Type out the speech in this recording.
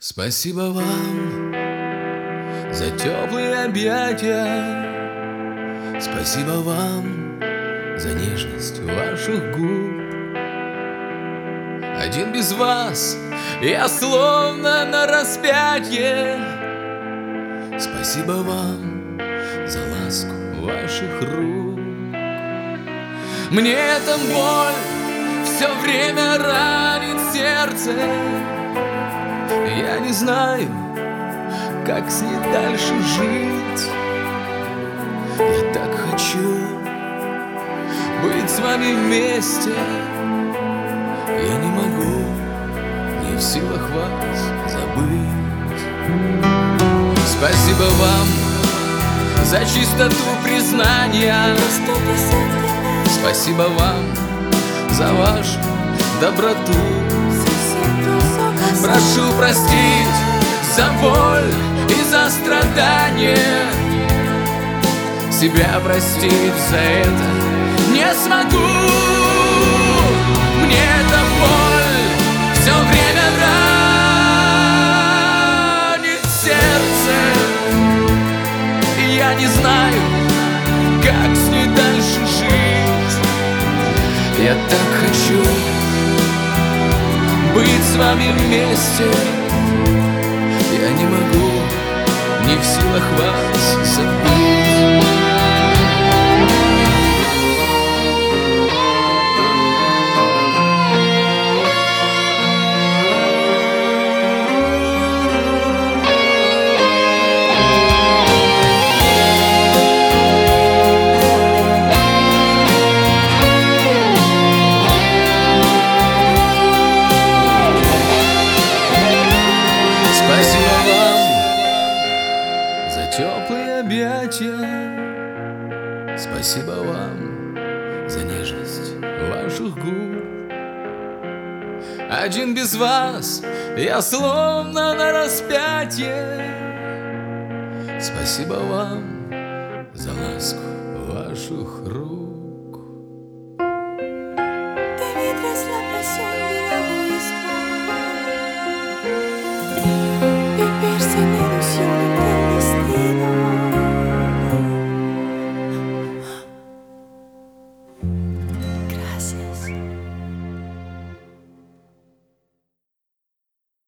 Спасибо вам за теплые объятия. Спасибо вам за нежность ваших губ. Один без вас я словно на распятье. Спасибо вам за ласку ваших рук. Мне эта боль все время ранит сердце. Я не знаю, как с ней дальше жить. Я так хочу быть с вами вместе. Я не могу, не в силах вас забыть. Спасибо вам за чистоту признания. Спасибо вам за вашу доброту. Прошу простить за боль и за страдания. Себя простить за это не смогу. Мне эта боль все время ранит сердце. И я не знаю, как с ней дальше жить. Я так хочу быть с вами вместе. Я не могу, не в силах вас забыть. Спасибо вам за теплые объятия. Спасибо вам за нежность ваших губ. Один без вас я словно на распятье. Спасибо вам за ласку ваших рук.